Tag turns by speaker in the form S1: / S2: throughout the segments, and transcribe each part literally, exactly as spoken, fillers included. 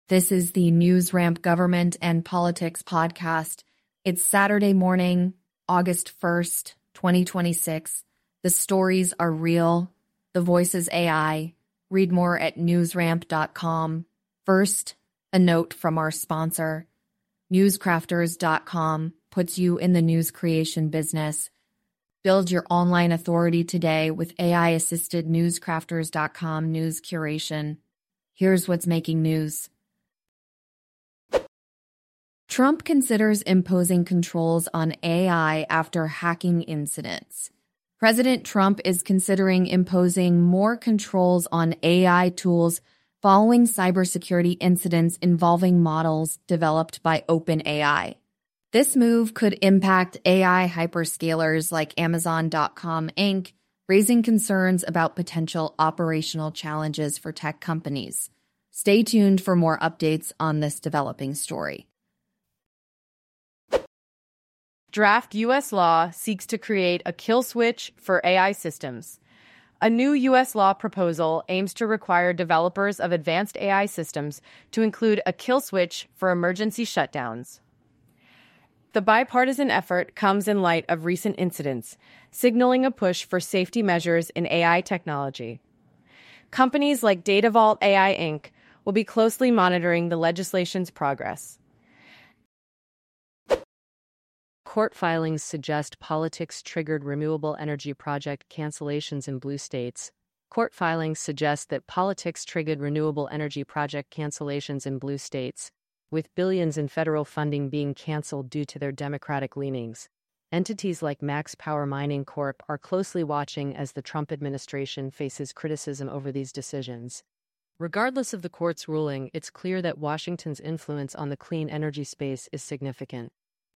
S1: This is the NewsRamp Government and Politics podcast. It's Saturday morning, August first, twenty twenty-six. The stories are real. The voice is A I. Read more at newsramp dot com. First, a note from our sponsor. newscrafters dot com puts you in the news creation business. Build your online authority today with A I-assisted newscrafters dot com news curation. Here's what's making news. Trump considers imposing controls on A I after hacking incidents. President Trump is considering imposing more controls on A I tools following cybersecurity incidents involving models developed by OpenAI. This move could impact A I hyperscalers like Amazon dot com Incorporated, raising concerns about potential operational challenges for tech companies. Stay tuned for more updates on this developing story.
S2: Draft U S law seeks to create a kill switch for A I systems. A new U S law proposal aims to require developers of advanced A I systems to include a kill switch for emergency shutdowns. The bipartisan effort comes in light of recent incidents, signaling a push for safety measures in A I technology. Companies like DataVault A I Incorporated will be closely monitoring the legislation's progress.
S3: Court filings suggest politics triggered renewable energy project cancellations in blue states. Court filings suggest that politics triggered renewable energy project cancellations in blue states, with billions in federal funding being canceled due to their Democratic leanings. Entities like Max Power Mining Corp are closely watching as the Trump administration faces criticism over these decisions. Regardless of the court's ruling, it's clear that Washington's influence on the clean energy space is significant.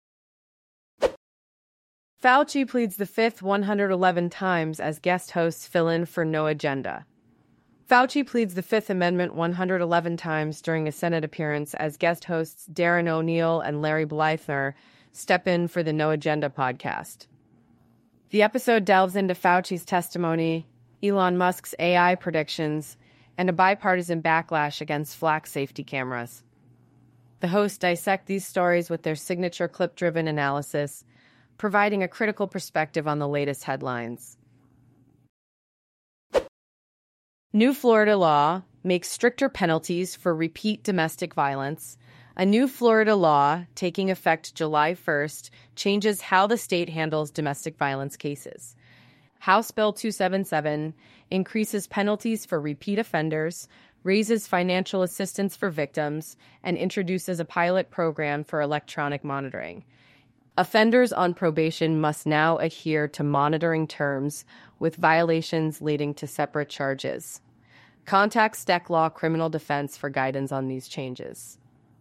S2: Fauci pleads the fifth one hundred eleven times as guest hosts fill in for No Agenda. Fauci pleads the Fifth Amendment one hundred eleven times during a Senate appearance as guest hosts Darren O'Neill and Larry Blythner step in for the No Agenda podcast. The episode delves into Fauci's testimony, Elon Musk's A I predictions, and a bipartisan backlash against Flack safety cameras. The hosts dissect these stories with their signature clip-driven analysis, providing a critical perspective on the latest headlines. New Florida law makes stricter penalties for repeat domestic violence. A new Florida law, taking effect July first, changes how the state handles domestic violence cases. House Bill two seventy-seven increases penalties for repeat offenders, raises financial assistance for victims, and introduces a pilot program for electronic monitoring. Offenders on probation must now adhere to monitoring terms, with violations leading to separate charges. Contact S T E C Law Criminal Defense for guidance on these changes.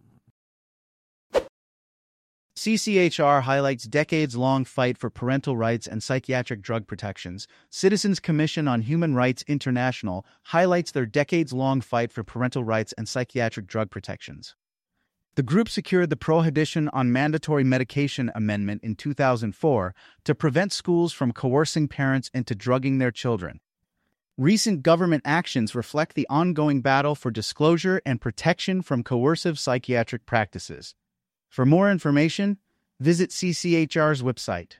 S4: C C H R highlights decades-long fight for parental rights and psychiatric drug protections. Citizens Commission on Human Rights International highlights their decades-long fight for parental rights and psychiatric drug protections. The group secured the Prohibition on Mandatory Medication Amendment in two thousand four to prevent schools from coercing parents into drugging their children. Recent government actions reflect the ongoing battle for disclosure and protection from coercive psychiatric practices. For more information, visit C C H R's website.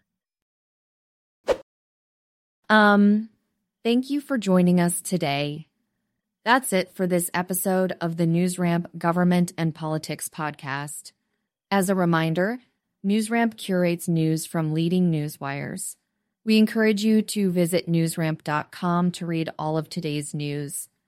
S1: Um, thank you for joining us today. That's it for this episode of the NewsRamp Government and Politics podcast. As a reminder, NewsRamp curates news from leading news wires. We encourage you to visit newsramp dot com to read all of today's news.